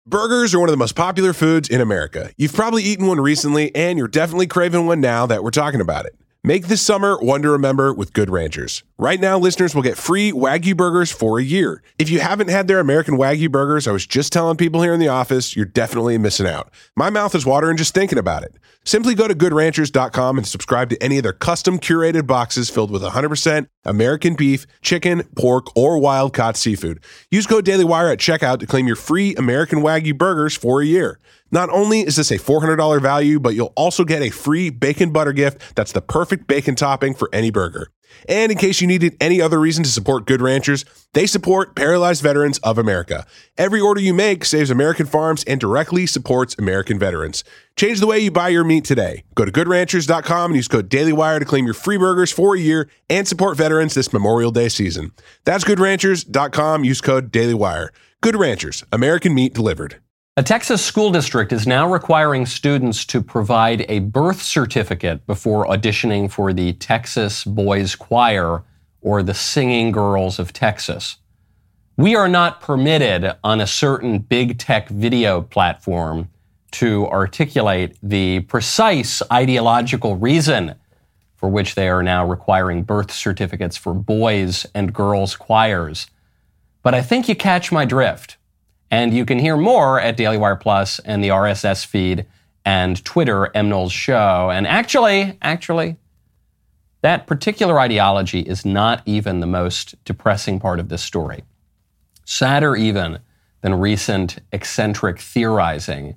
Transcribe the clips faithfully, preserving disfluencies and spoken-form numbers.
Burgers are one of the most popular foods in America. You've probably eaten one recently, and you're definitely craving one now that we're talking about it. Make this summer one to remember with Good Ranchers. Right now, listeners will get free Wagyu burgers for a year. If you haven't had their American Wagyu burgers, I was just telling people here in the office, you're definitely missing out. My mouth is watering just thinking about it. Simply go to good ranchers dot com and subscribe to any of their custom curated boxes filled with one hundred percent American beef, chicken, pork, or wild-caught seafood. Use code DailyWire at checkout to claim your free American Wagyu burgers for a year. Not only is this a four hundred dollars value, but you'll also get a free bacon butter gift that's the perfect bacon topping for any burger. And in case you needed any other reason to support Good Ranchers, they support Paralyzed Veterans of America. Every order you make saves American farms and directly supports American veterans. Change the way you buy your meat today. Go to good ranchers dot com and use code DailyWire to claim your free burgers for a year and support veterans this Memorial Day season. That's good ranchers dot com. Use code DailyWire. Good Ranchers, American meat delivered. A Texas school district is now requiring students to provide a birth certificate before auditioning for the Texas Boys Choir or the Singing Girls of Texas. We are not permitted on a certain big tech video platform to articulate the precise ideological reason for which they are now requiring birth certificates for boys and girls choirs. But I think you catch my drift. And you can hear more at Daily Wire Plus and the R S S feed and Twitter, M. Knowles Show. And actually, actually, that particular ideology is not even the most depressing part of this story. Sadder even than recent eccentric theorizing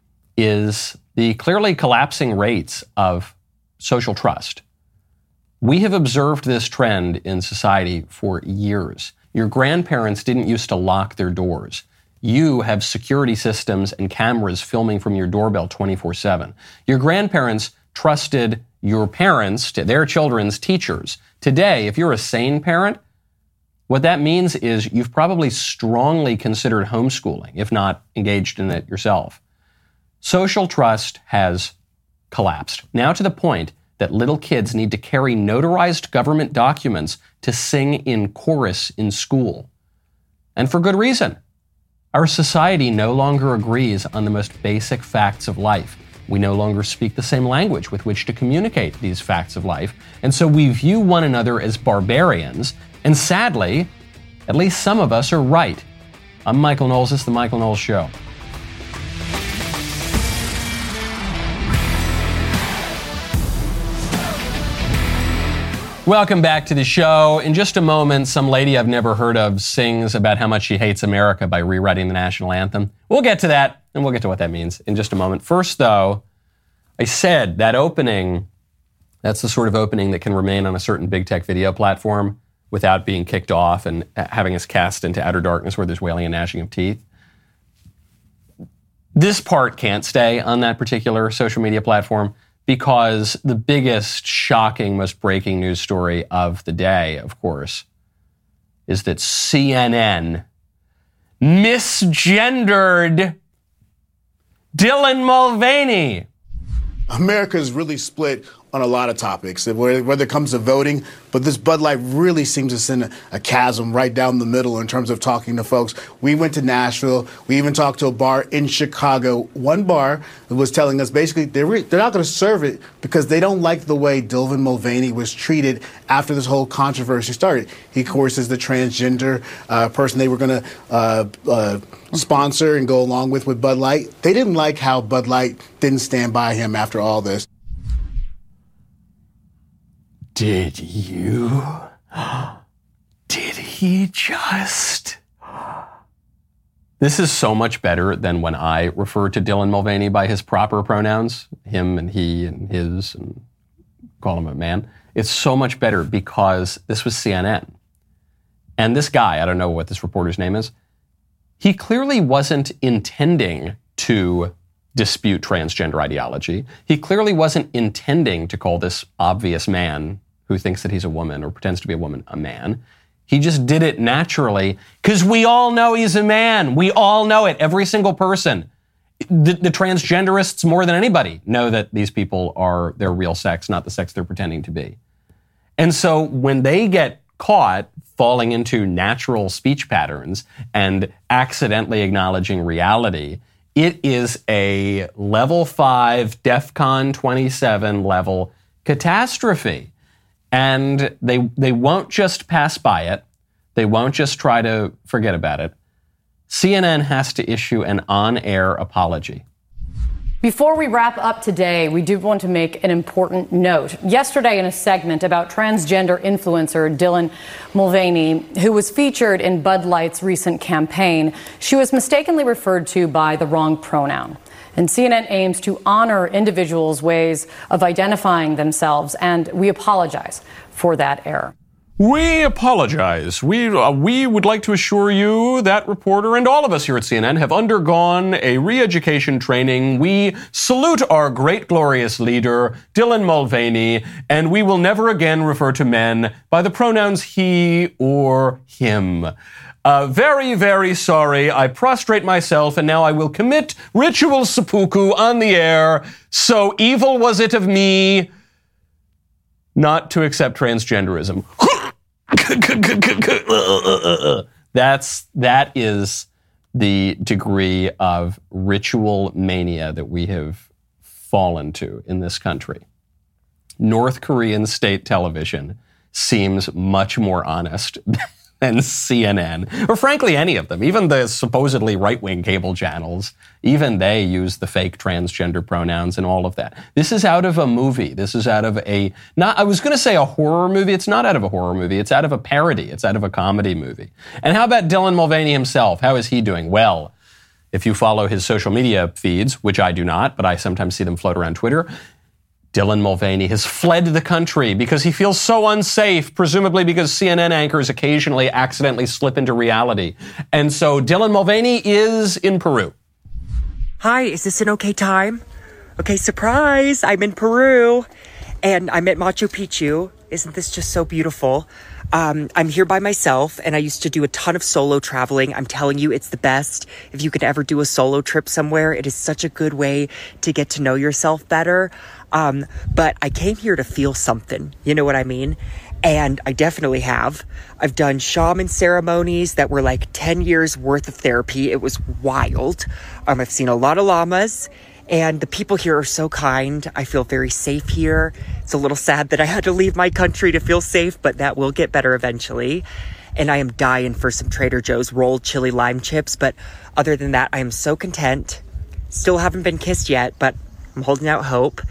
is the clearly collapsing rates of social trust. We have observed this trend in society for years. Your grandparents didn't used to lock their doors. You have security systems and cameras filming from your doorbell twenty-four seven. Your grandparents trusted your parents to their children's teachers. Today, if you're a sane parent, what that means is you've probably strongly considered homeschooling, if not engaged in it yourself. Social trust has collapsed, now to the point that little kids need to carry notarized government documents to sing in chorus in school. And for good reason. Our society no longer agrees on the most basic facts of life. We no longer speak the same language with which to communicate these facts of life, and so we view one another as barbarians, and sadly, at least some of us are right. I'm Michael Knowles, this is The Michael Knowles Show. Welcome back to the show. In just a moment, some lady I've never heard of sings about how much she hates America by rewriting the national anthem. We'll get to that, and we'll get to what that means in just a moment. First, though, I said that opening, that's the sort of opening that can remain on a certain big tech video platform without being kicked off and having us cast into outer darkness where there's wailing and gnashing of teeth. This part can't stay on that particular social media platform, because the biggest, shocking, most breaking news story of the day, of course, is that C N N misgendered Dylan Mulvaney. America is really split on a lot of topics, whether it comes to voting, but this Bud Light really seems to send a, a chasm right down the middle in terms of talking to folks. We went to Nashville. We even talked to a bar in Chicago. One bar was telling us basically they're, re- they're not going to serve it because they don't like the way Dylan Mulvaney was treated after this whole controversy started. He, of course, is the transgender uh, person they were going to uh, uh, sponsor and go along with with Bud Light. They didn't like how Bud Light didn't stand by him after all this. Did you? Did he just? This is so much better than when I refer to Dylan Mulvaney by his proper pronouns, him and he and his, and call him a man. It's so much better because this was C N N. And this guy, I don't know what this reporter's name is, he clearly wasn't intending to dispute transgender ideology. He clearly wasn't intending to call this obvious man who thinks that he's a woman or pretends to be a woman a man. He just did it naturally because we all know he's a man. We all know it. Every single person. The, the transgenderists, more than anybody, know that these people are their real sex, not the sex they're pretending to be. And so when they get caught falling into natural speech patterns and accidentally acknowledging reality, it is a level five, DEFCON twenty-seven level catastrophe. And they they won't just pass by it. They won't just try to forget about it. C N N has to issue an on-air apology. Before we wrap up today, we do want to make an important note. Yesterday, in a segment about transgender influencer Dylan Mulvaney, who was featured in Bud Light's recent campaign, she was mistakenly referred to by the wrong pronoun. And C N N aims to honor individuals' ways of identifying themselves, and we apologize for that error. We apologize. We uh, we would like to assure you that reporter and all of us here at C N N have undergone a re-education training. We salute our great, glorious leader, Dylan Mulvaney, and we will never again refer to men by the pronouns he or him. Uh, very, very sorry. I prostrate myself, and now I will commit ritual seppuku on the air. So evil was it of me not to accept transgenderism. That's, that is the degree of ritual mania that we have fallen to in this country. North Korean state television seems much more honest than C N N, or frankly any of them. Even the supposedly right-wing cable channels, even they use the fake transgender pronouns and all of that. This is out of a movie. This is out of a, not, I was going to say a horror movie. It's not out of a horror movie. It's out of a parody. It's out of a comedy movie. And how about Dylan Mulvaney himself? How is he doing? Well, if you follow his social media feeds, which I do not, but I sometimes see them float around Twitter, Dylan Mulvaney has fled the country because he feels so unsafe, presumably because C N N anchors occasionally accidentally slip into reality. And so Dylan Mulvaney is in Peru. Hi, is this an okay time? Okay, surprise, I'm in Peru and I'm at Machu Picchu. Isn't this just so beautiful? Um, I'm here by myself, and I used to do a ton of solo traveling. I'm telling you, it's the best. If you could ever do a solo trip somewhere, it is such a good way to get to know yourself better. Um, but I came here to feel something. You know what I mean? And I definitely have. I've done shaman ceremonies that were like ten years worth of therapy. It was wild. Um, I've seen a lot of llamas. And the people here are so kind. I feel very safe here. It's a little sad that I had to leave my country to feel safe, but that will get better eventually. And I am dying for some Trader Joe's rolled chili lime chips. But other than that, I am so content. Still haven't been kissed yet, but I'm holding out hope.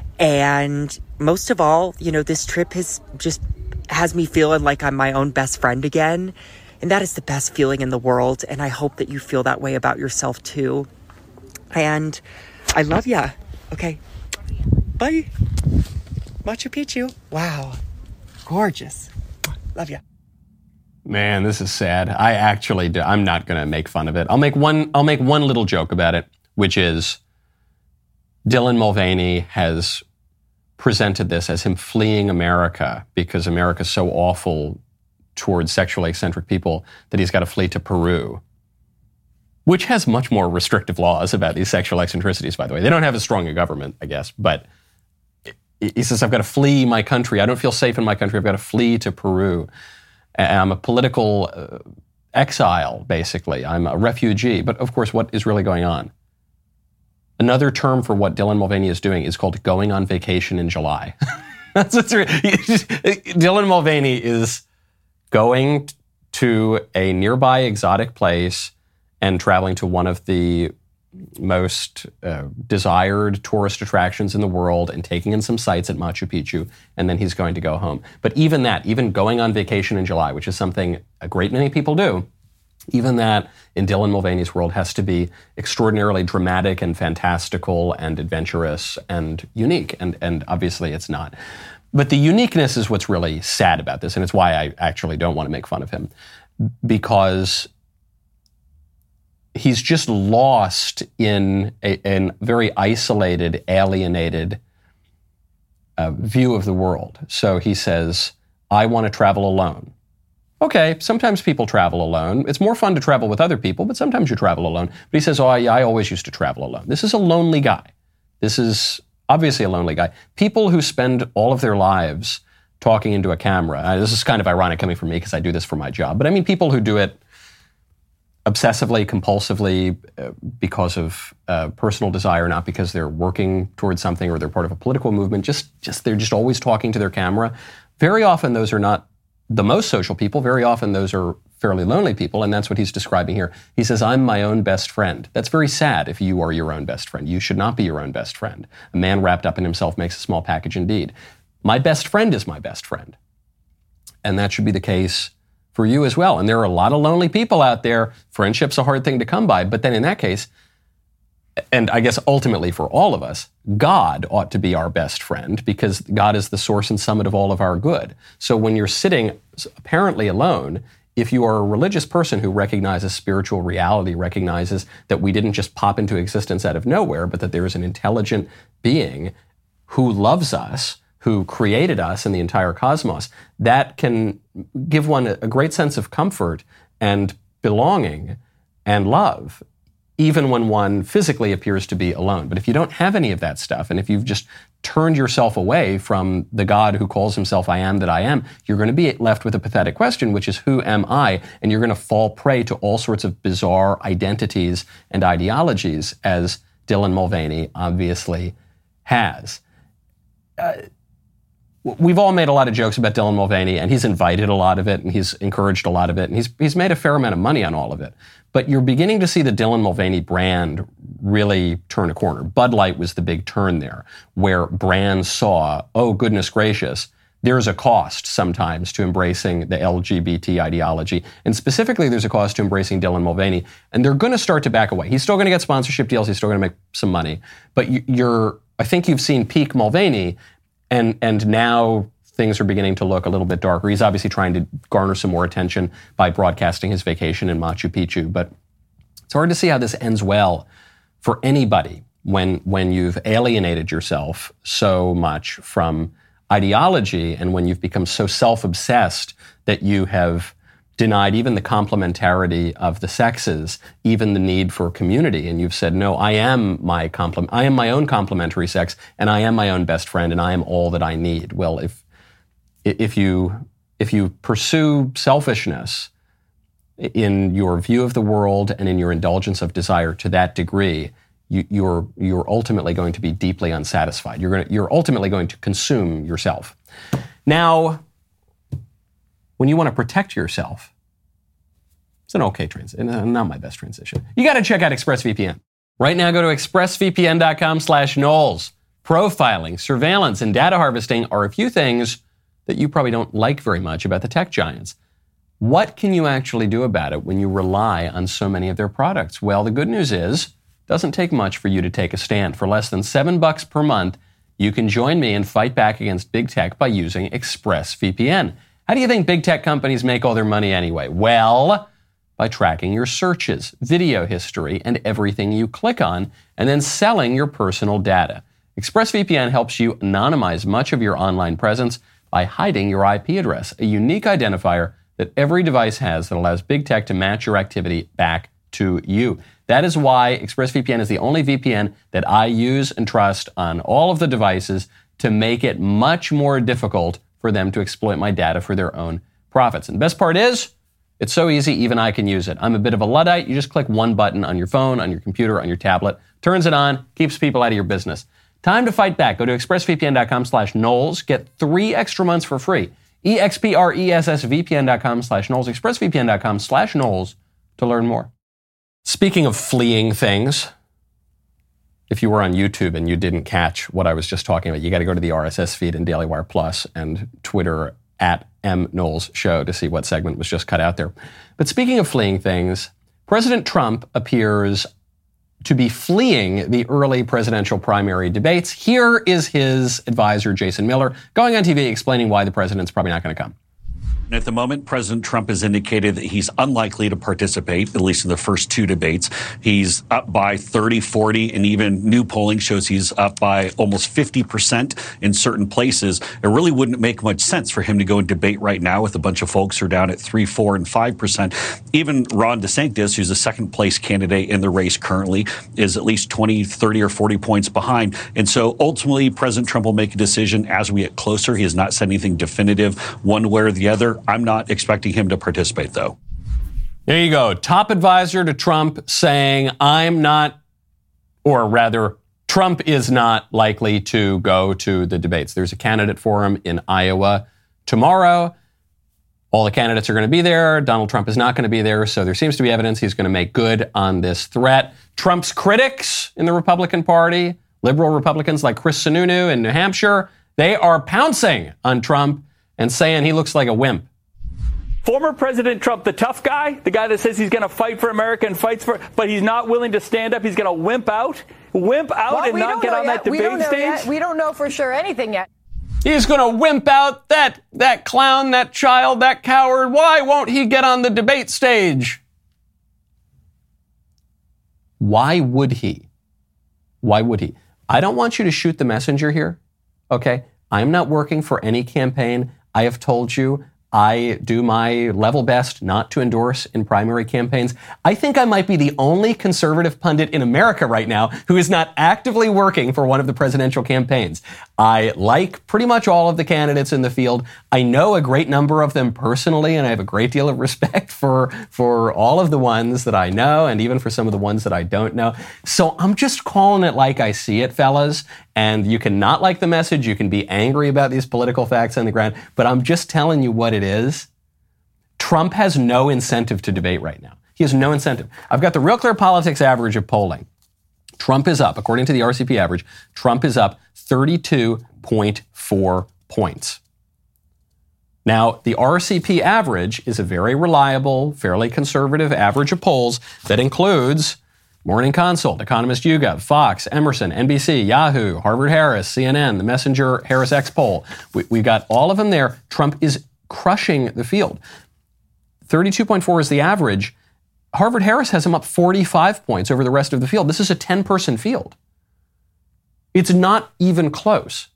And most of all, you know, this trip has just has me feeling like I'm my own best friend again. And that is the best feeling in the world. And I hope that you feel that way about yourself too. And I love ya. Okay. Bye. Machu Picchu. Wow. Gorgeous. Love ya. Man, this is sad. I actually do. I'm not going to make fun of it. I'll make one, I'll make one little joke about it, which is Dylan Mulvaney has presented this as him fleeing America because America's so awful towards sexually eccentric people that he's got to flee to Peru, which has much more restrictive laws about these sexual eccentricities, by the way. They don't have as strong a government, I guess, but he says, I've got to flee my country. I don't feel safe in my country. I've got to flee to Peru. I'm a political uh, exile, basically. I'm a refugee. But of course, what is really going on? Another term for what Dylan Mulvaney is doing is called going on vacation in July. That's what's re- Dylan Mulvaney is going to a nearby exotic place and traveling to one of the most uh, desired tourist attractions in the world and taking in some sights at Machu Picchu, and then he's going to go home. But even that, even going on vacation in July, which is something a great many people do, even that in Dylan Mulvaney's world has to be extraordinarily dramatic and fantastical and adventurous and unique, and, and obviously it's not. But the uniqueness is what's really sad about this, and it's why I actually don't want to make fun of him, because he's just lost in a, a very isolated, alienated uh, view of the world. So he says, I want to travel alone. Okay, sometimes people travel alone. It's more fun to travel with other people, but sometimes you travel alone. But he says, oh, I, I always used to travel alone. This is a lonely guy. This is obviously a lonely guy. People who spend all of their lives talking into a camera. Uh, this is kind of ironic coming from me because I do this for my job. But I mean people who do it obsessively, compulsively, uh, because of uh, personal desire, not because they're working towards something or they're part of a political movement. Just, just they're just always talking to their camera. Very often those are not the most social people. Very often those are fairly lonely people, and that's what he's describing here. He says, I'm my own best friend. That's very sad if you are your own best friend. You should not be your own best friend. A man wrapped up in himself makes a small package indeed. My best friend is my best friend. And that should be the case for you as well. And there are a lot of lonely people out there. Friendship's a hard thing to come by. But then in that case, and I guess ultimately for all of us, God ought to be our best friend because God is the source and summit of all of our good. So when you're sitting apparently alone, if you are a religious person who recognizes spiritual reality, recognizes that we didn't just pop into existence out of nowhere, but that there is an intelligent being who loves us, who created us and the entire cosmos, that can give one a great sense of comfort and belonging and love, even when one physically appears to be alone. But if you don't have any of that stuff, and if you've just turned yourself away from the God who calls himself I am that I am, you're going to be left with a pathetic question, which is, who am I? And you're going to fall prey to all sorts of bizarre identities and ideologies, as Dylan Mulvaney obviously has. Uh, We've all made a lot of jokes about Dylan Mulvaney, and he's invited a lot of it, and he's encouraged a lot of it, and he's he's made a fair amount of money on all of it. But you're beginning to see the Dylan Mulvaney brand really turn a corner. Bud Light was the big turn there, where brands saw, oh, goodness gracious, there's a cost sometimes to embracing the L G B T ideology, and specifically there's a cost to embracing Dylan Mulvaney, and they're going to start to back away. He's still going to get sponsorship deals, he's still going to make some money, but you're, I think you've seen peak Mulvaney. And and now things are beginning to look a little bit darker. He's obviously trying to garner some more attention by broadcasting his vacation in Machu Picchu. But it's hard to see how this ends well for anybody when when you've alienated yourself so much from ideology and when you've become so self-obsessed that you have denied even the complementarity of the sexes, even the need for community. And you've said, no, I am my complement, I am my own complementary sex, and I am my own best friend, and I am all that I need. Well, if if you if you pursue selfishness in your view of the world and in your indulgence of desire to that degree, you, you're you're ultimately going to be deeply unsatisfied. You're going to, you're ultimately going to consume yourself. Now, when you want to protect yourself, it's an okay transition, not my best transition. You got to check out ExpressVPN. Right now, go to expressvpn.com slash Knowles. Profiling, surveillance, and data harvesting are a few things that you probably don't like very much about the tech giants. What can you actually do about it when you rely on so many of their products? Well, the good news is, it doesn't take much for you to take a stand. For less than seven bucks per month, you can join me and fight back against big tech by using ExpressVPN. How do you think big tech companies make all their money anyway? Well, by tracking your searches, video history, and everything you click on, and then selling your personal data. ExpressVPN helps you anonymize much of your online presence by hiding your I P address, a unique identifier that every device has that allows big tech to match your activity back to you. That is why ExpressVPN is the only V P N that I use and trust on all of the devices to make it much more difficult for them to exploit my data for their own profits. And the best part is, it's so easy, even I can use it. I'm a bit of a Luddite. You just click one button on your phone, on your computer, on your tablet, turns it on, keeps people out of your business. Time to fight back. Go to expressvpn.com slash Knowles. Get three extra months for free. expressvpn.com slash Knowles. expressvpn.com slash Knowles to learn more. Speaking of fleeing things, if you were on YouTube and you didn't catch what I was just talking about, you got to go to the R S S feed in Daily Wire Plus and Twitter at M Knowles Show to see what segment was just cut out there. But speaking of fleeing things, President Trump appears to be fleeing the early presidential primary debates. Here is his advisor, Jason Miller, going on T V explaining why the president's probably not going to come. At the moment, President Trump has indicated that he's unlikely to participate, at least in the first two debates. He's up by thirty, forty, and even new polling shows he's up by almost fifty percent in certain places. It really wouldn't make much sense for him to go and debate right now with a bunch of folks who are down at three, four, and five percent. Even Ron DeSantis, who's a second place candidate in the race currently, is at least twenty, thirty, or forty points behind. And so ultimately, President Trump will make a decision as we get closer. He has not said anything definitive one way or the other. I'm not expecting him to participate, though. There you go. Top advisor to Trump saying, I'm not, or rather, Trump is not likely to go to the debates. There's a candidate for him in Iowa tomorrow. All the candidates are going to be there. Donald Trump is not going to be there. So there seems to be evidence he's going to make good on this threat. Trump's critics in the Republican Party, liberal Republicans like Chris Sununu in New Hampshire, they are pouncing on Trump and saying he looks like a wimp. Former President Trump, the tough guy, the guy that says he's going to fight for America and fights for, but he's not willing to stand up. He's going to wimp out, wimp out well, and not get on yet. that debate we don't know stage. Yet. We don't know for sure anything yet. He's going to wimp out that, that clown, that child, that coward. Why won't he get on the debate stage? Why would he? Why would he? I don't want you to shoot the messenger here, okay? I'm not working for any campaign. I have told you I do my level best not to endorse in primary campaigns. I think I might be the only conservative pundit in America right now who is not actively working for one of the presidential campaigns. I like pretty much all of the candidates in the field. I know a great number of them personally, and I have a great deal of respect for, for all of the ones that I know, and even for some of the ones that I don't know. So I'm just calling it like I see it, fellas. And you can not like the message, you can be angry about these political facts on the ground, but I'm just telling you what it is. Trump has no incentive to debate right now. He has no incentive. I've got the Real Clear Politics average of polling. Trump is up, according to the R C P average, Trump is up thirty-two point four points. Now, the R C P average is a very reliable, fairly conservative average of polls that includes Morning Consult, Economist YouGov, Fox, Emerson, N B C, Yahoo, Harvard Harris, C N N, the Messenger Harris X poll. We, we got all of them there. Trump is crushing the field. thirty-two point four is the average. Harvard Harris has him up forty-five points over the rest of the field. This is a ten-person field. It's not even close.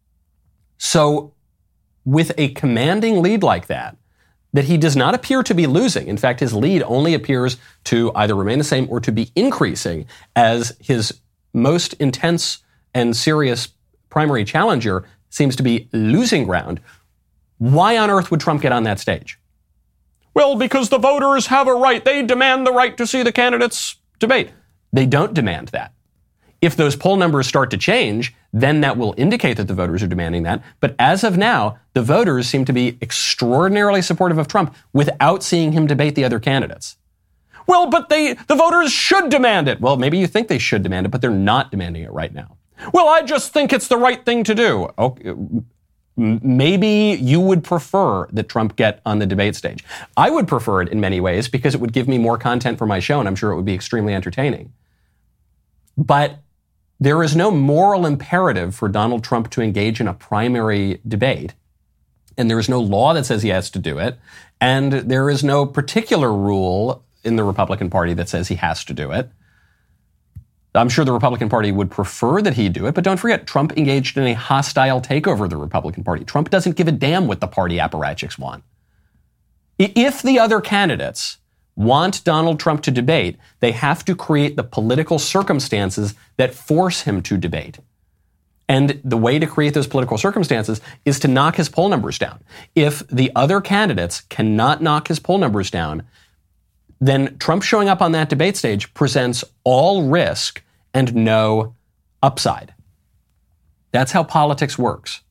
So with a commanding lead like that, that he does not appear to be losing. In fact, his lead only appears to either remain the same or to be increasing as his most intense and serious primary challenger seems to be losing ground. Why on earth would Trump get on that stage? Well, because the voters have a right. They demand the right to see the candidates debate. They don't demand that. If those poll numbers start to change, then that will indicate that the voters are demanding that. But as of now, the voters seem to be extraordinarily supportive of Trump without seeing him debate the other candidates. Well, but they, the voters should demand it. Well, maybe you think they should demand it, but they're not demanding it right now. Well, I just think it's the right thing to do. Okay, maybe you would prefer that Trump get on the debate stage. I would prefer it in many ways because it would give me more content for my show, and I'm sure it would be extremely entertaining. But there is no moral imperative for Donald Trump to engage in a primary debate, and there is no law that says he has to do it, and there is no particular rule in the Republican Party that says he has to do it. I'm sure the Republican Party would prefer that he do it, but don't forget, Trump engaged in a hostile takeover of the Republican Party. Trump doesn't give a damn what the party apparatchiks want. If the other candidates want Donald Trump to debate, they have to create the political circumstances that force him to debate. And the way to create those political circumstances is to knock his poll numbers down. If the other candidates cannot knock his poll numbers down, then Trump showing up on that debate stage presents all risk and no upside. That's how politics works.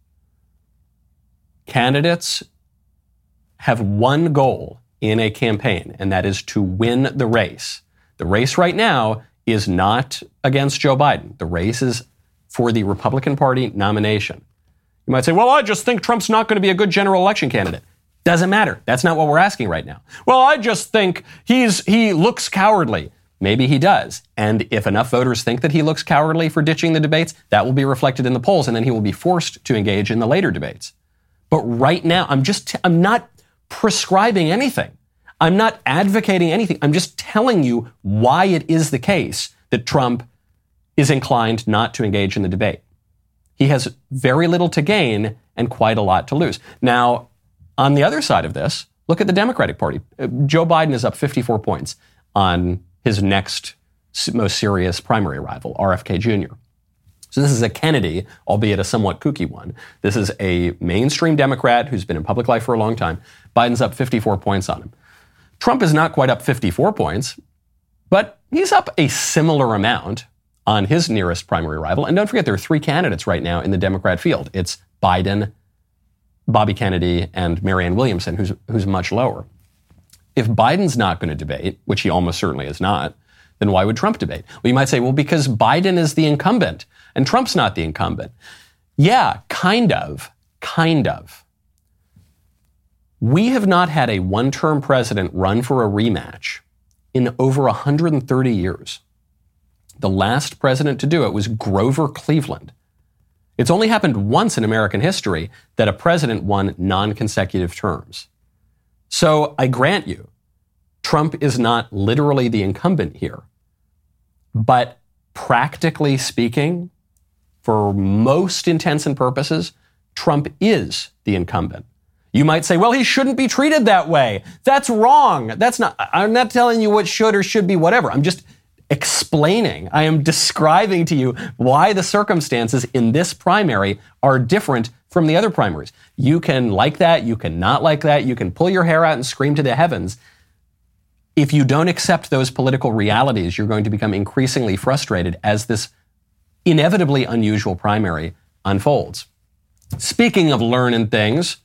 Candidates have one goal in a campaign, and that is to win the race. The race right now is not against Joe Biden. The race is for the Republican Party nomination. You might say, well, I just think Trump's not going to be a good general election candidate. Doesn't matter. That's not what we're asking right now. Well, I just think he's he looks cowardly. Maybe he does. And if enough voters think that he looks cowardly for ditching the debates, that will be reflected in the polls, and then he will be forced to engage in the later debates. But right now, I'm just, I'm not prescribing anything. I'm not advocating anything. I'm just telling you why it is the case that Trump is inclined not to engage in the debate. He has very little to gain and quite a lot to lose. Now, on the other side of this, look at the Democratic Party. Joe Biden is up fifty-four points on his next most serious primary rival, R F K Junior So this is a Kennedy, albeit a somewhat kooky one. This is a mainstream Democrat who's been in public life for a long time. Biden's up fifty-four points on him. Trump is not quite up fifty-four points, but he's up a similar amount on his nearest primary rival. And don't forget, there are three candidates right now in the Democrat field. It's Biden, Bobby Kennedy, and Marianne Williamson, who's, who's much lower. If Biden's not going to debate, which he almost certainly is not, then why would Trump debate? Well, you might say, well, because Biden is the incumbent and Trump's not the incumbent. Yeah, kind of, kind of. We have not had a one-term president run for a rematch in over one hundred thirty years. The last president to do it was Grover Cleveland. It's only happened once in American history that a president won non-consecutive terms. So I grant you, Trump is not literally the incumbent here. But practically speaking, for most intents and purposes, Trump is the incumbent. You might say, well, he shouldn't be treated that way. That's wrong. That's not, I'm not telling you what should or should be whatever. I'm just explaining. I am describing to you why the circumstances in this primary are different from the other primaries. You can like that. You can not like that. You can pull your hair out and scream to the heavens. If you don't accept those political realities, you're going to become increasingly frustrated as this inevitably unusual primary unfolds. Speaking of learning things,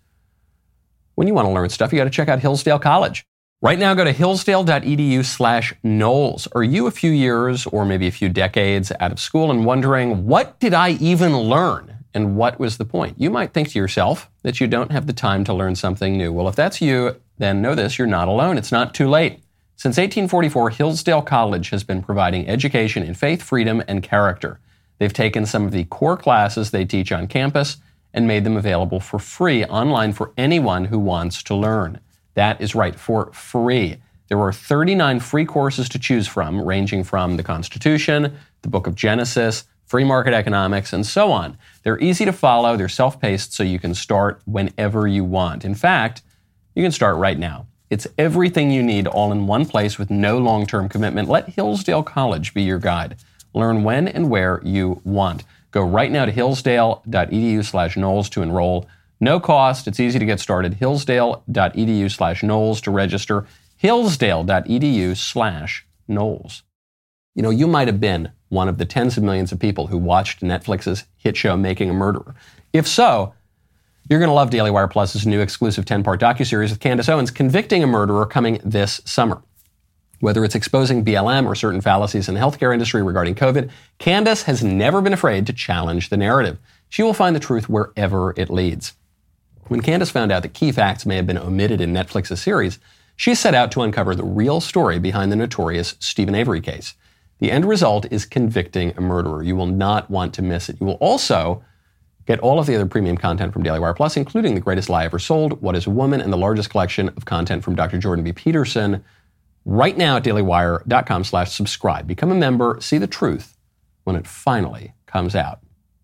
when you want to learn stuff, you got to check out Hillsdale College. Right now, go to hillsdale.edu slash Knowles. Are you a few years or maybe a few decades out of school and wondering, what did I even learn? And what was the point? You might think to yourself that you don't have the time to learn something new. Well, if that's you, then know this, you're not alone. It's not too late. Since eighteen forty-four, Hillsdale College has been providing education in faith, freedom, and character. They've taken some of the core classes they teach on campus and made them available for free online for anyone who wants to learn. That is right, for free. There are thirty-nine free courses to choose from, ranging from the Constitution, the Book of Genesis, free market economics, and so on. They're easy to follow, they're self-paced, so you can start whenever you want. In fact, you can start right now. It's everything you need all in one place with no long-term commitment. Let Hillsdale College be your guide. Learn when and where you want. Go right now to hillsdale.edu slash Knowles to enroll. No cost. It's easy to get started. Hillsdale.edu slash Knowles to register. Hillsdale.edu slash Knowles. You know, you might have been one of the tens of millions of people who watched Netflix's hit show Making a Murderer. If so, you're going to love Daily Wire Plus's new exclusive ten-part docuseries with Candace Owens, Convicting a Murderer, coming this summer. Whether it's exposing B L M or certain fallacies in the healthcare industry regarding COVID, Candace has never been afraid to challenge the narrative. She will find the truth wherever it leads. When Candace found out that key facts may have been omitted in Netflix's series, she set out to uncover the real story behind the notorious Stephen Avery case. The end result is Convicting a Murderer. You will not want to miss it. You will also get all of the other premium content from Daily Wire Plus, including The Greatest Lie Ever Sold, What is a Woman, and the largest collection of content from Doctor Jordan B. Peterson, right now at dailywire.com slash subscribe. Become a member, see the truth when it finally comes out.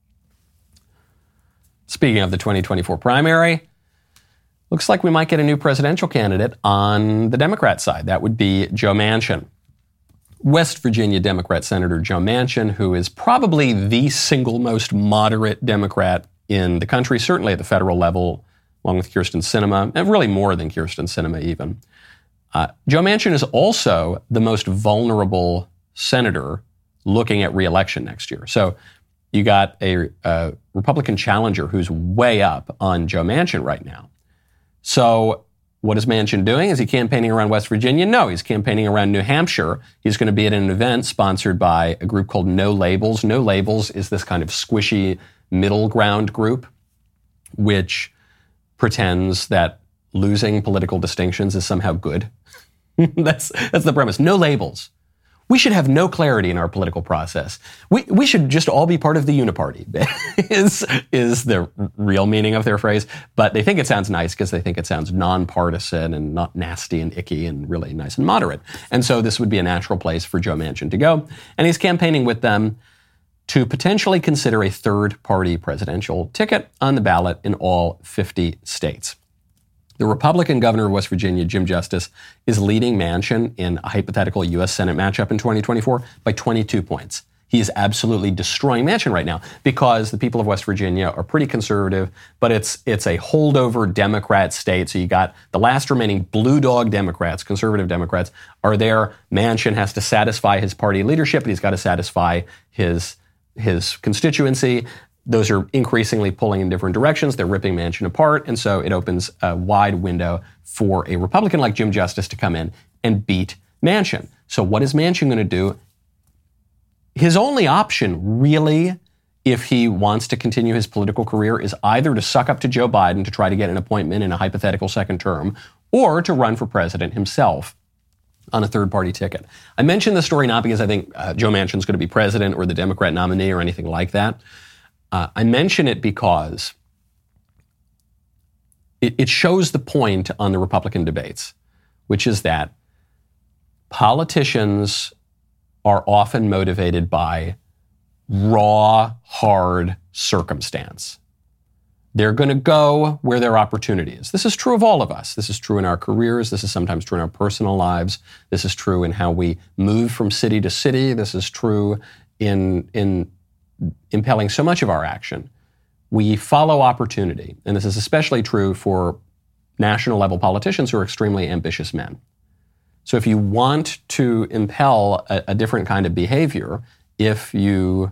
Speaking of the twenty twenty-four primary, looks like we might get a new presidential candidate on the Democrat side. That would be Joe Manchin. West Virginia Democrat Senator Joe Manchin, who is probably the single most moderate Democrat in the country, certainly at the federal level, along with Kyrsten Sinema, and really more than Kyrsten Sinema even. Uh, Joe Manchin is also the most vulnerable senator looking at re-election next year. So you got a, a Republican challenger who's way up on Joe Manchin right now. So what is Manchin doing? Is he campaigning around West Virginia? No, he's campaigning around New Hampshire. He's going to be at an event sponsored by a group called No Labels. No Labels is this kind of squishy middle ground group, which pretends that losing political distinctions is somehow good. that's, that's the premise. No labels. We should have no clarity in our political process. We we should just all be part of the uniparty, is, is the real meaning of their phrase. But they think it sounds nice because they think it sounds nonpartisan and not nasty and icky and really nice and moderate. And so this would be a natural place for Joe Manchin to go. And he's campaigning with them to potentially consider a third-party presidential ticket on the ballot in all fifty states. The Republican governor of West Virginia, Jim Justice, is leading Manchin in a hypothetical U S Senate matchup in twenty twenty-four by twenty-two points. He is absolutely destroying Manchin right now because the people of West Virginia are pretty conservative, but it's it's a holdover Democrat state. So you got the last remaining blue dog Democrats, conservative Democrats, are there. Manchin has to satisfy his party leadership, but he's got to satisfy his his constituency. Those are increasingly pulling in different directions. They're ripping Manchin apart. And so it opens a wide window for a Republican like Jim Justice to come in and beat Manchin. So what is Manchin going to do? His only option, really, if he wants to continue his political career, is either to suck up to Joe Biden to try to get an appointment in a hypothetical second term, or to run for president himself on a third-party ticket. I mention this story not because I think uh, Joe Manchin's going to be president or the Democrat nominee or anything like that. Uh, I mention it because it, it shows the point on the Republican debates, which is that politicians are often motivated by raw, hard circumstance. They're going to go where their opportunity is. This is true of all of us. This is true in our careers. This is sometimes true in our personal lives. This is true in how we move from city to city. This is true in in impelling so much of our action. We follow opportunity. And this is especially true for national level politicians who are extremely ambitious men. So if you want to impel a, a different kind of behavior, if you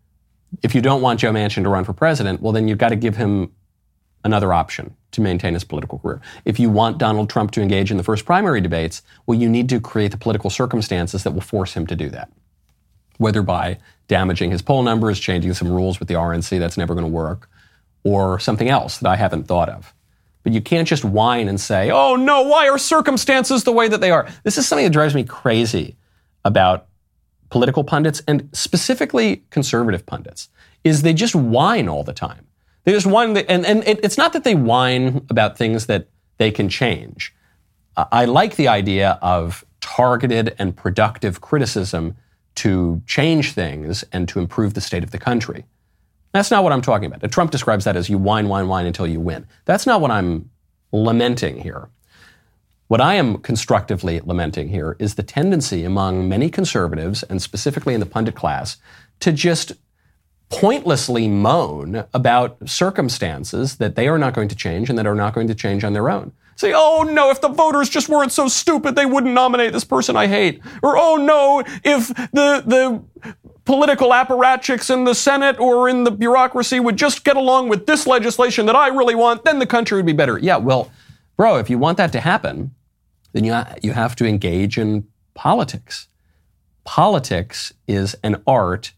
if you don't want Joe Manchin to run for president, well, then you've got to give him another option to maintain his political career. If you want Donald Trump to engage in the first primary debates, well, you need to create the political circumstances that will force him to do that. Whether by damaging his poll numbers, changing some rules with the R N C, that's never going to work, or something else that I haven't thought of. But you can't just whine and say, oh no, why are circumstances the way that they are? This is something that drives me crazy about political pundits, and specifically conservative pundits, is they just whine all the time. They just whine, and, and it's not that they whine about things that they can change. I like the idea of targeted and productive criticism to change things and to improve the state of the country. That's not what I'm talking about. Trump describes that as you whine, whine, whine until you win. That's not what I'm lamenting here. What I am constructively lamenting here is the tendency among many conservatives, and specifically in the pundit class, to just pointlessly moan about circumstances that they are not going to change and that are not going to change on their own. Say, oh no, if the voters just weren't so stupid, they wouldn't nominate this person I hate. Or, oh no, if the the political apparatchiks in the Senate or in the bureaucracy would just get along with this legislation that I really want, then the country would be better. Yeah, well, bro, if you want that to happen, then you, ha- you have to engage in politics. Politics is an art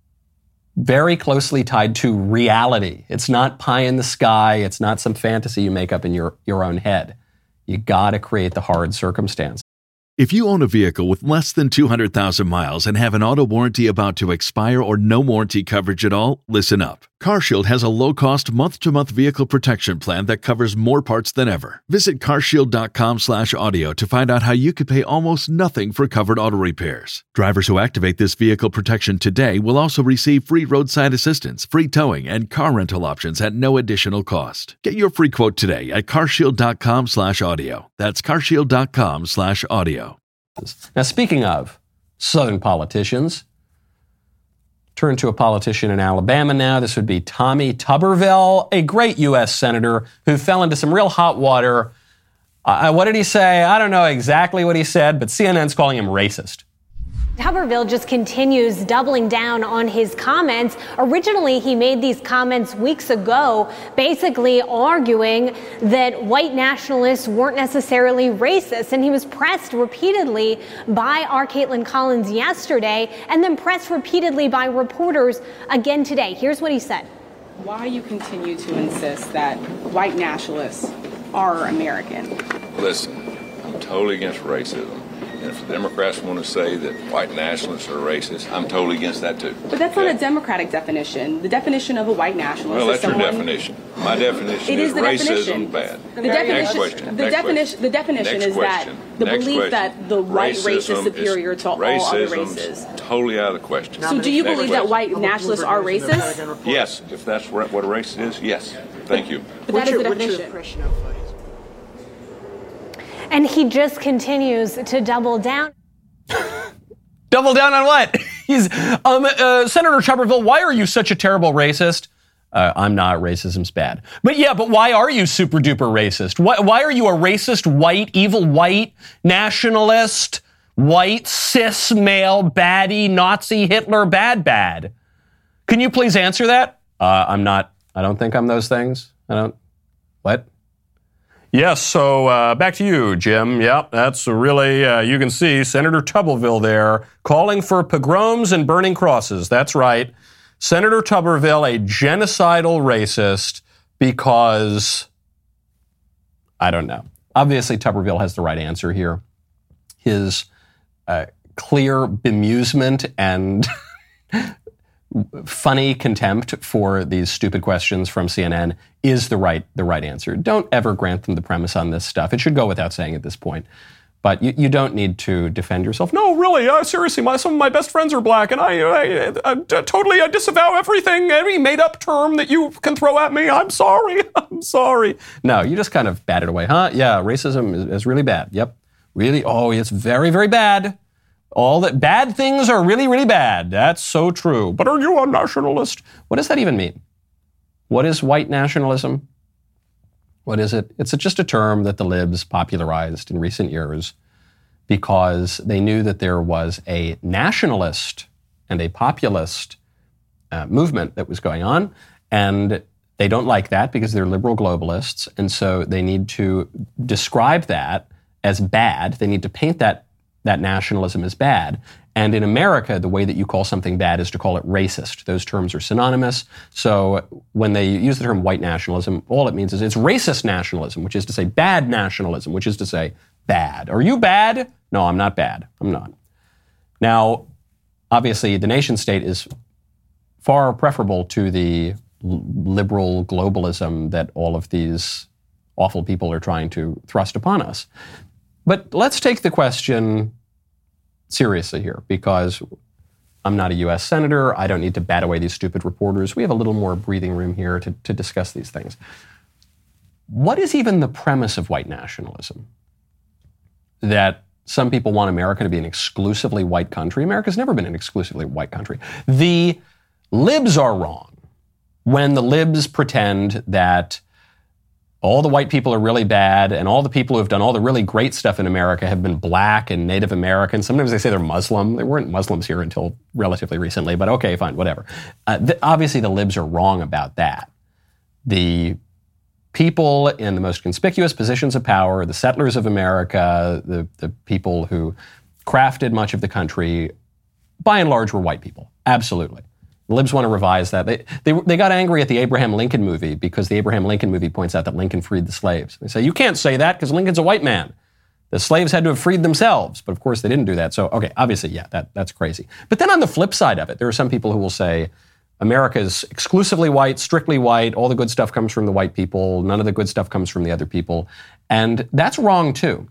very closely tied to reality. It's not pie in the sky. It's not some fantasy you make up in your, your own head. You got to create the hard circumstance. If you own a vehicle with less than two hundred thousand miles and have an auto warranty about to expire or no warranty coverage at all, listen up. CarShield has a low-cost month-to-month vehicle protection plan that covers more parts than ever. Visit carshield.com slash audio to find out how you could pay almost nothing for covered auto repairs. Drivers who activate this vehicle protection today will also receive free roadside assistance, free towing, and car rental options at no additional cost. Get your free quote today at carshield.com slash audio. That's carshield.com slash audio. Now, speaking of Southern politicians, turn to a politician in Alabama now. This would be Tommy Tuberville, a great U S senator who fell into some real hot water. Uh, what did he say? I don't know exactly what he said, but C N N's calling him racist. Tuberville just continues doubling down on his comments. Originally, he made these comments weeks ago, basically arguing that white nationalists weren't necessarily racist. And he was pressed repeatedly by our Caitlin Collins yesterday, and then pressed repeatedly by reporters again today. Here's what he said. Why you continue to insist that white nationalists are American? Listen, I'm totally against racism. And if the Democrats want to say that white nationalists are racist, I'm totally against that too. But that's okay? not a Democratic definition. The definition of a white nationalist well, that's is someone... your definition. My definition it is, is the racism definition. bad. The definition, Next question. The, Next definition, question. the definition Next is question. that the Next belief question. that the white Racism race is superior is, to all other racism's races. Totally out of the question. So do you Next believe question. that white nationalists are racist? Yes. If that's what a racist is, yes. Thank you. But that is the definition. And he just continues to double down. Double down on what? He's um, uh, Senator Tuberville, why are you such a terrible racist? Uh, I'm not. Racism's bad. But yeah, but why are you super duper racist? Why, why are you a racist, white, evil, white, nationalist, white, cis, male, baddie, Nazi, Hitler, bad, bad? Can you please answer that? Uh, I'm not. I don't think I'm those things. I don't. What? Yes, so uh, back to you, Jim. Yep, that's really, uh, you can see Senator Tuberville there calling for pogroms and burning crosses. That's right. Senator Tuberville, a genocidal racist because, I don't know. Obviously, Tuberville has the right answer here. His uh, clear bemusement and funny contempt for these stupid questions from C N N is the right the right answer. Don't ever grant them the premise on this stuff. It should go without saying at this point. But you, you don't need to defend yourself. No, really, uh, seriously, my, some of my best friends are black, and I, I, I, I totally I disavow everything, every made-up term that you can throw at me. I'm sorry, I'm sorry. No, you just kind of bat it away, huh? Yeah, racism is, is really bad. Yep, really. Oh, it's very, very bad. All that bad things are really, really bad. That's so true. But are you a nationalist? What does that even mean? What is white nationalism? What is it? It's just a term that the libs popularized in recent years because they knew that there was a nationalist and a populist uh, movement that was going on, and they don't like that because they're liberal globalists, and so they need to describe that as bad. They need to paint that that nationalism as bad. And in America, the way that you call something bad is to call it racist. Those terms are synonymous. So when they use the term white nationalism, all it means is it's racist nationalism, which is to say bad nationalism, which is to say bad. Are you bad? No, I'm not bad. I'm not. Now, obviously, the nation state is far preferable to the liberal globalism that all of these awful people are trying to thrust upon us. But let's take the question seriously here, because I'm not a U S senator. I don't need to bat away these stupid reporters. We have a little more breathing room here to, to discuss these things. What is even the premise of white nationalism? That some people want America to be an exclusively white country. America's never been an exclusively white country. The libs are wrong when the libs pretend that all the white people are really bad, and all the people who have done all the really great stuff in America have been black and Native American. Sometimes they say they're Muslim. They weren't Muslims here until relatively recently, but okay, fine, whatever. Uh, th- obviously, the libs are wrong about that. The people in the most conspicuous positions of power, the settlers of America, the, the people who crafted much of the country, by and large, were white people. Absolutely. The libs want to revise that. They, they they got angry at the Abraham Lincoln movie because the Abraham Lincoln movie points out that Lincoln freed the slaves. They say, you can't say that because Lincoln's a white man. The slaves had to have freed themselves. But of course, they didn't do that. So, okay, obviously, yeah, that, that's crazy. But then on the flip side of it, there are some people who will say, America is exclusively white, strictly white. All the good stuff comes from the white people. None of the good stuff comes from the other people. And that's wrong, too.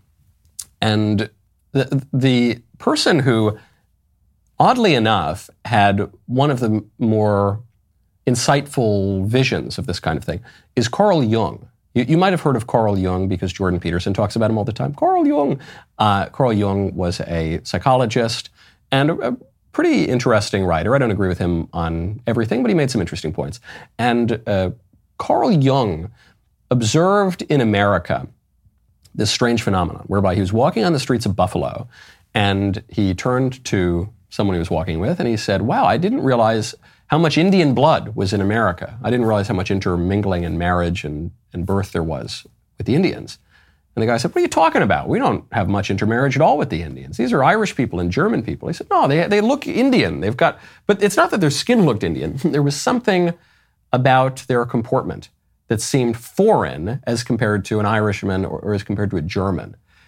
And the, the person who, oddly enough, had one of the more insightful visions of this kind of thing is Carl Jung. You, you might have heard of Carl Jung because Jordan Peterson talks about him all the time. Carl Jung, uh, Carl Jung was a psychologist and a, a pretty interesting writer. I don't agree with him on everything, but he made some interesting points. And uh, Carl Jung observed in America this strange phenomenon whereby he was walking on the streets of Buffalo and he turned to someone he was walking with, and he said, wow, I didn't realize how much Indian blood was in America. I didn't realize how much intermingling and marriage and, and birth there was with the Indians. And the guy said, what are you talking about? We don't have much intermarriage at all with the Indians. These are Irish people and German people. He said, no, they, they look Indian. They've got, but it's not that their skin looked Indian. There was something about their comportment that seemed foreign as compared to an Irishman or, or as compared to a German.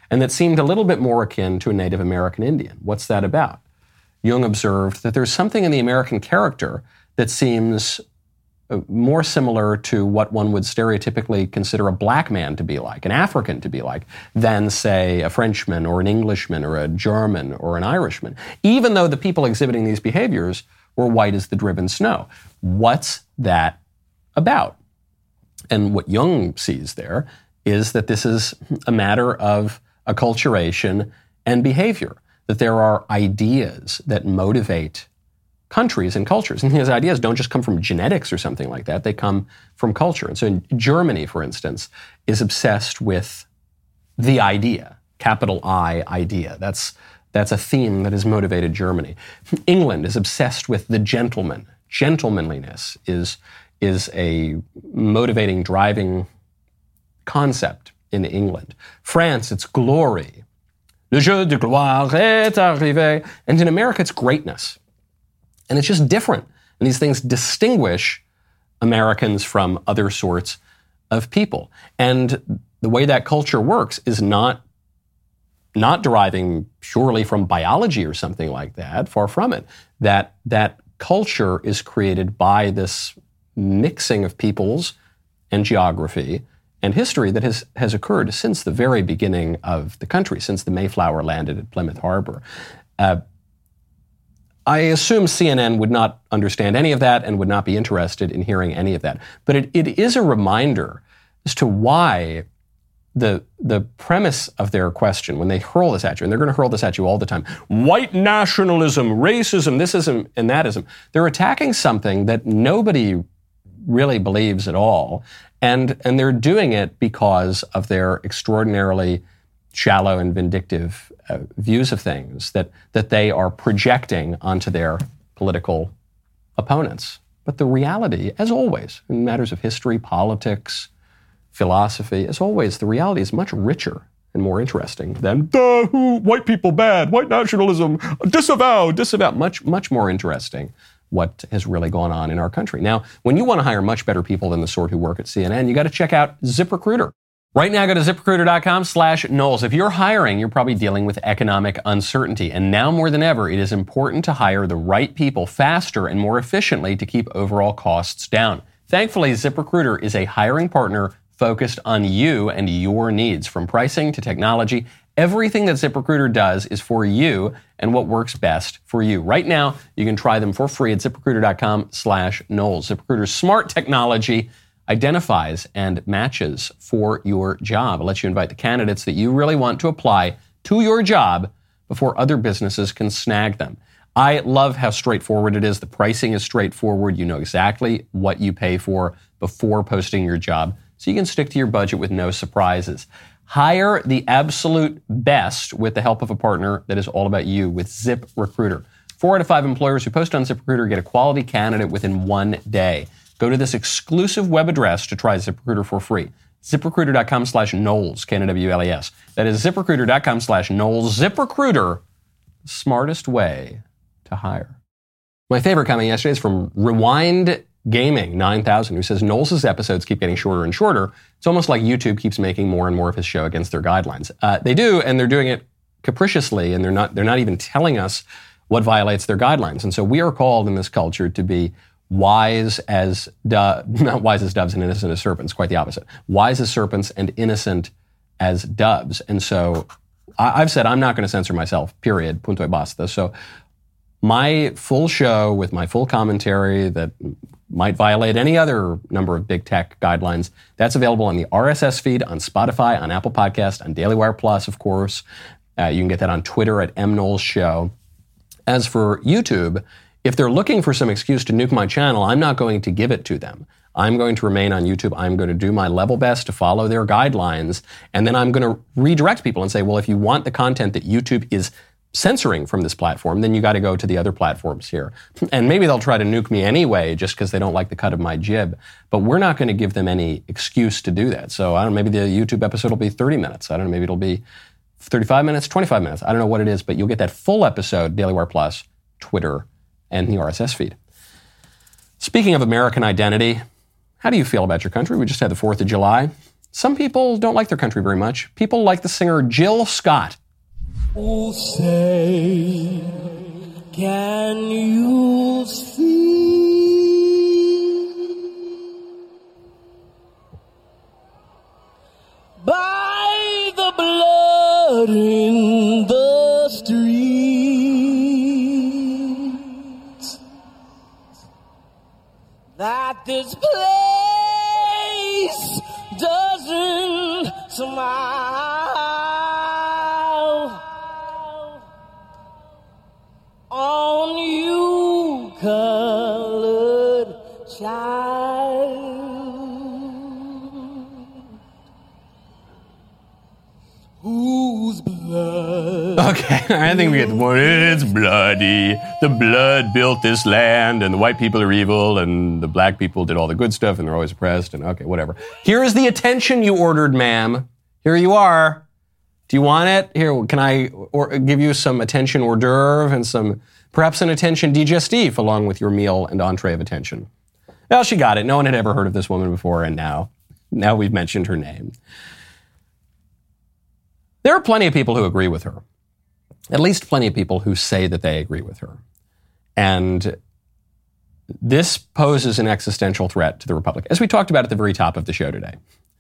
and that seemed a little bit more akin to a Native American Indian. What's that about? Jung observed that there's something in the American character that seems more similar to what one would stereotypically consider a black man to be like, an African to be like, than, say, a Frenchman or an Englishman or a German or an Irishman, even though the people exhibiting these behaviors were white as the driven snow. What's that about? And what Jung sees there is that this is a matter of acculturation and behavior, that there are ideas that motivate countries and cultures. And his ideas don't just come from genetics or something like that. They come from culture. And so in Germany, for instance, is obsessed with the idea, capital I idea. That's, that's a theme that has motivated Germany. England is obsessed with the gentleman. Gentlemanliness is, is a motivating, driving concept in England. France, it's glory. Le jeu de gloire est arrivé. And in America, it's greatness. And it's just different. And these things distinguish Americans from other sorts of people. And the way that culture works is not, not deriving purely from biology or something like that, far from it. That, that culture is created by this mixing of peoples and geography and history that has, has occurred since the very beginning of the country, since the Mayflower landed at Plymouth Harbor. Uh, I assume C N N would not understand any of that and would not be interested in hearing any of that. But it, it is a reminder as to why the, the premise of their question, when they hurl this at you, and they're going to hurl this at you all the time, white nationalism, racism, thisism, and thatism, they're attacking something that nobody really believes at all. And, and they're doing it because of their extraordinarily shallow and vindictive uh, views of things that, that they are projecting onto their political opponents. But the reality, as always, in matters of history, politics, philosophy, as always, the reality is much richer and more interesting than, Duh, who, white people bad, white nationalism, disavow, disavow, much, much more interesting what has really gone on in our country. Now, when you want to hire much better people than the sort who work at C N N, you got to check out ZipRecruiter. Right now, go to ZipRecruiter.com slash Knowles. If you're hiring, you're probably dealing with economic uncertainty. And now more than ever, it is important to hire the right people faster and more efficiently to keep overall costs down. Thankfully, ZipRecruiter is a hiring partner focused on you and your needs. From pricing to technology, everything that ZipRecruiter does is for you and what works best for you. Right now, you can try them for free at ZipRecruiter.com slash Knowles. ZipRecruiter's smart technology identifies and matches for your job. It lets you invite the candidates that you really want to apply to your job before other businesses can snag them. I love how straightforward it is. The pricing is straightforward. You know exactly what you pay for before posting your job, so you can stick to your budget with no surprises. Hire the absolute best with the help of a partner that is all about you with ZipRecruiter. Four out of five employers who post on ZipRecruiter get a quality candidate within one day. Go to this exclusive web address to try ZipRecruiter for free. ZipRecruiter.com slash Knowles, K N W L E S. That is ZipRecruiter.com slash Knowles. ZipRecruiter, the smartest way to hire. My favorite comment yesterday is from Rewind Gaming nine thousand, who says Knowles' episodes keep getting shorter and shorter. It's almost like YouTube keeps making more and more of his show against their guidelines. Uh, they do, and they're doing it capriciously, and they're not, they're not even telling us what violates their guidelines. And so we are called in this culture to be wise as, do- not wise as doves and innocent as serpents, quite the opposite. Wise as serpents and innocent as doves. And so I- I've said I'm not going to censor myself, period, punto y basta. So my full show with my full commentary that might violate any other number of big tech guidelines, that's available on the R S S feed, on Spotify, on Apple Podcast, on Daily Wire Plus, of course. Uh, you can get that on Twitter at M Knowles Show. As for YouTube, if they're looking for some excuse to nuke my channel, I'm not going to give it to them. I'm going to remain on YouTube. I'm going to do my level best to follow their guidelines. And then I'm going to redirect people and say, well, if you want the content that YouTube is censoring from this platform, then you got to go to the other platforms here. And maybe they'll try to nuke me anyway just because they don't like the cut of my jib. But we're not going to give them any excuse to do that. So I don't know, maybe the YouTube episode will be thirty minutes. I don't know, maybe it'll be thirty-five minutes, twenty-five minutes. I don't know what it is, but you'll get that full episode, Daily Wire Plus, Twitter, and the R S S feed. Speaking of American identity, how do you feel about your country? We just had the fourth of July. Some people don't like their country very much. People like the singer Jill Scott. Oh, say, can you see by the blood in the streets that this place doesn't smile on you, colored child, whose blood. Okay, I think we get the point. It's bloody. The blood built this land, and the white people are evil, and the black people did all the good stuff, and they're always oppressed, and okay, whatever. Here is the attention you ordered, ma'am. Here you are. Do you want it? Here, can I or give you some attention hors d'oeuvre and some, perhaps an attention digestif along with your meal and entree of attention? Well, she got it. No one had ever heard of this woman before, and now, now we've mentioned her name. There are plenty of people who agree with her. At least plenty of people who say that they agree with her. And this poses an existential threat to the Republic, as we talked about at the very top of the show today.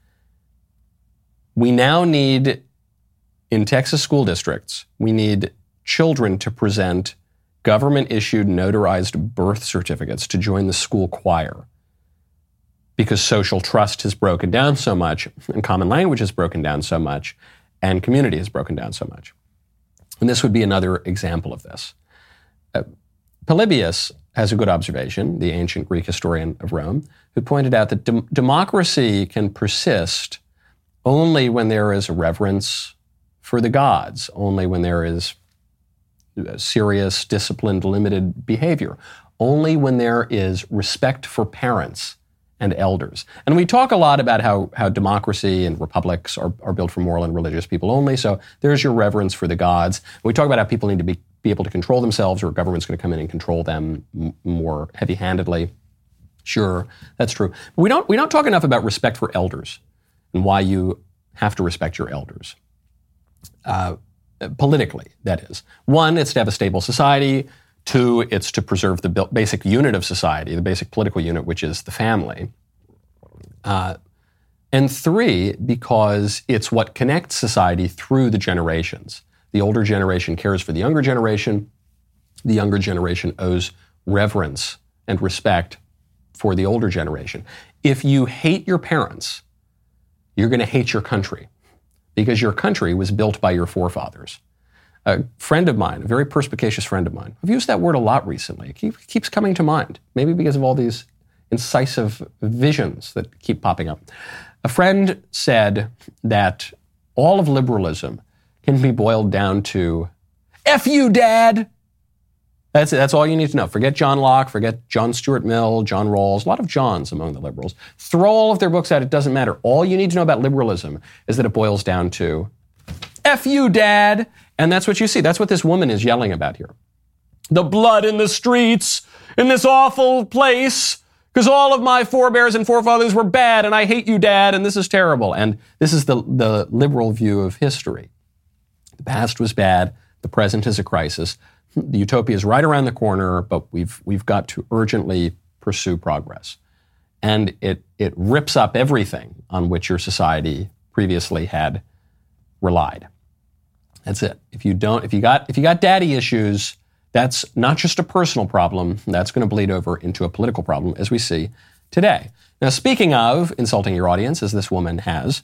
We now need, in Texas school districts, we need children to present government-issued notarized birth certificates to join the school choir because social trust has broken down so much, and common language has broken down so much, and community has broken down so much. And this would be another example of this. Uh, Polybius has a good observation, the ancient Greek historian of Rome, who pointed out that de- democracy can persist only when there is a reverence for the gods, only when there is serious, disciplined, limited behavior, only when there is respect for parents and elders. And we talk a lot about how, how democracy and republics are, are built for moral and religious people only, so there's your reverence for the gods. We talk about how people need to be, be able to control themselves, or government's going to come in and control them m- more heavy-handedly. Sure, that's true. But we don't, we don't talk enough about respect for elders and why you have to respect your elders. Uh, politically, that is. One, it's to have a stable society. Two, it's to preserve the basic unit of society, the basic political unit, which is the family. Uh, and three, because it's what connects society through the generations. The older generation cares for the younger generation. The younger generation owes reverence and respect for the older generation. If you hate your parents, you're going to hate your country, because your country was built by your forefathers. A friend of mine, a very perspicacious friend of mine, I've used that word a lot recently. It keep, keeps coming to mind, maybe because of all these incisive visions that keep popping up. A friend said that all of liberalism can be boiled down to, F you, Dad! That's it. That's all you need to know. Forget John Locke, forget John Stuart Mill, John Rawls, a lot of Johns among the liberals. Throw all of their books out, it doesn't matter. All you need to know about liberalism is that it boils down to, F you, Dad! And that's what you see. That's what this woman is yelling about here. The blood in the streets, in this awful place, because all of my forebears and forefathers were bad, and I hate you, Dad, and this is terrible. And this is the, the liberal view of history. The past was bad. The present is a crisis. The utopia is right around the corner, but we've we've got to urgently pursue progress. And it it rips up everything on which your society previously had relied. That's it. If you don't, if you got if you got daddy issues, that's not just a personal problem. That's going to bleed over into a political problem, as we see today. Now, speaking of insulting your audience, as this woman has,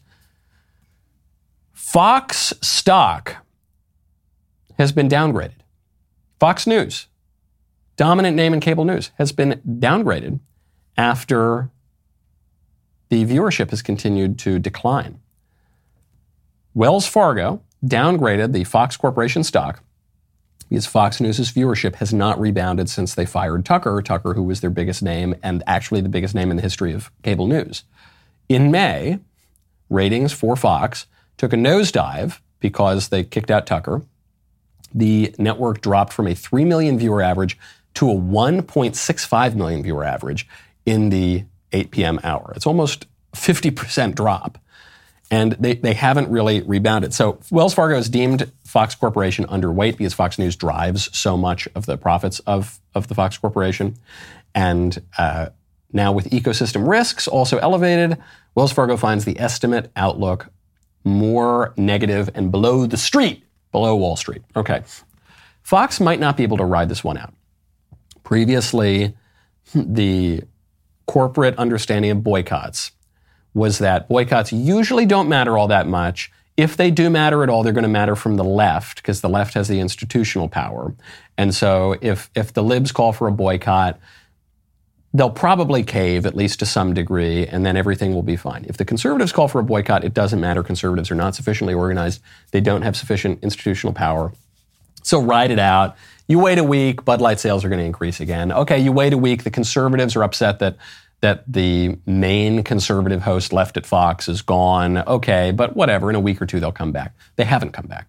Fox stock has been downgraded. Fox News, dominant name in cable news, has been downgraded after the viewership has continued to decline. Wells Fargo downgraded the Fox Corporation stock because Fox News' viewership has not rebounded since they fired Tucker, Tucker, who was their biggest name and actually the biggest name in the history of cable news. In May, ratings for Fox took a nosedive because they kicked out Tucker. The network dropped from a three million viewer average to a one point six five million viewer average in the eight p.m. hour. It's almost a fifty percent drop. And they, they haven't really rebounded. So Wells Fargo has deemed Fox Corporation underweight because Fox News drives so much of the profits of, of the Fox Corporation. And uh, now with ecosystem risks also elevated, Wells Fargo finds the estimate outlook more negative and below the street, below Wall Street. Okay. Fox might not be able to ride this one out. Previously, the corporate understanding of boycotts was that boycotts usually don't matter all that much. If they do matter at all, they're going to matter from the left because the left has the institutional power. And so if if the libs call for a boycott, they'll probably cave, at least to some degree, and then everything will be fine. If the conservatives call for a boycott, it doesn't matter. Conservatives are not sufficiently organized. They don't have sufficient institutional power. So ride it out. You wait a week, Bud Light sales are going to increase again. Okay, you wait a week, the conservatives are upset that that the main conservative host left at Fox is gone. Okay, but whatever, in a week or two they'll come back. They haven't come back.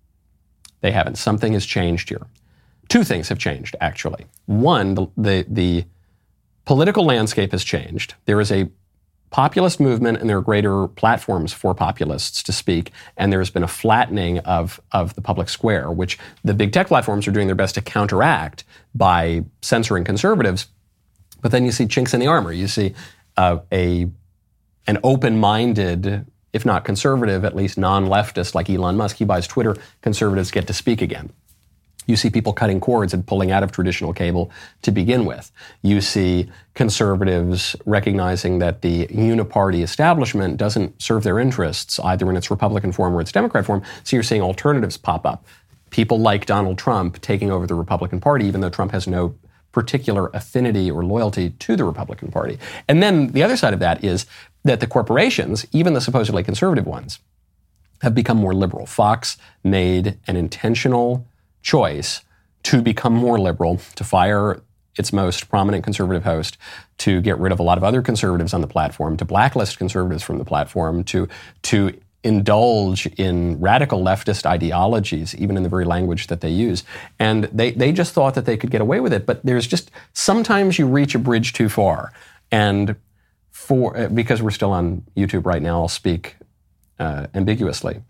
They haven't. Something has changed here. Two things have changed, actually. One, the the, the political landscape has changed. There is a populist movement and there are greater platforms for populists to speak, and there's been a flattening of, of the public square, which the big tech platforms are doing their best to counteract by censoring conservatives. But then you see chinks in the armor. You see uh, a an open-minded, if not conservative, at least non-leftist like Elon Musk. He buys Twitter. Conservatives get to speak again. You see people cutting cords and pulling out of traditional cable to begin with. You see conservatives recognizing that the uniparty establishment doesn't serve their interests either in its Republican form or its Democrat form. So you're seeing alternatives pop up. People like Donald Trump taking over the Republican Party, even though Trump has no particular affinity or loyalty to the Republican Party. And then the other side of that is that the corporations, even the supposedly conservative ones, have become more liberal. Fox made an intentional choice to become more liberal, to fire its most prominent conservative host, to get rid of a lot of other conservatives on the platform, to blacklist conservatives from the platform, to to indulge in radical leftist ideologies, even in the very language that they use. And they, they just thought that they could get away with it. But there's just, sometimes you reach a bridge too far. And for because we're still on YouTube right now, I'll speak uh, ambiguously.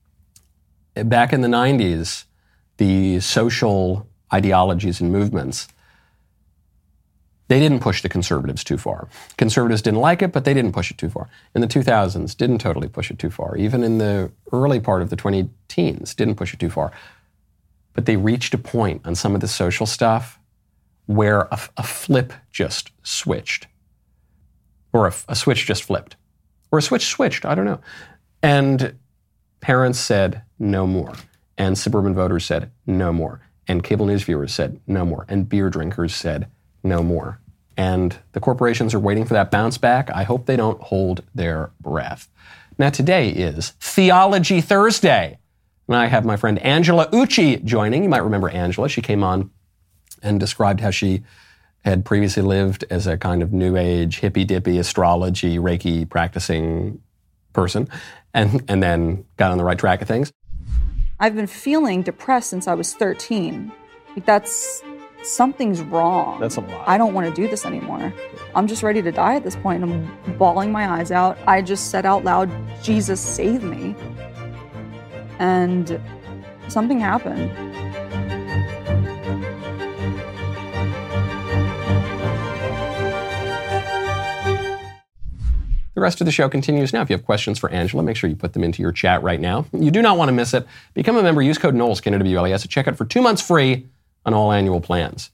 Back in the nineties, the social ideologies and movements, they didn't push the conservatives too far. Conservatives didn't like it, but they didn't push it too far. In the two thousands, didn't totally push it too far. Even in the early part of the twenty teens, didn't push it too far. But they reached a point on some of the social stuff where a, a flip just switched. Or a, a switch just flipped. Or a switch switched, I don't know. And parents said, no more. And suburban voters said, no more. And cable news viewers said, no more. And beer drinkers said, no more. And the corporations are waiting for that bounce back. I hope they don't hold their breath. Now, today is Theology Thursday. And I have my friend Angela Ucci joining. You might remember Angela. She came on and described how she had previously lived as a kind of new age, hippy-dippy, astrology, Reiki practicing person, and, and then got on the right track of things. I've been feeling depressed since I was thirteen. Like that's, something's wrong. That's a lot. I don't want to do this anymore. I'm just ready to die at this point. I'm bawling my eyes out. I just said out loud, Jesus, save me. And something happened. The rest of the show continues now. If you have questions for Angela, make sure you put them into your chat right now. You do not want to miss it. Become a member. Use code Knowles, K N O W L E S, at checkout for two months free on all annual plans.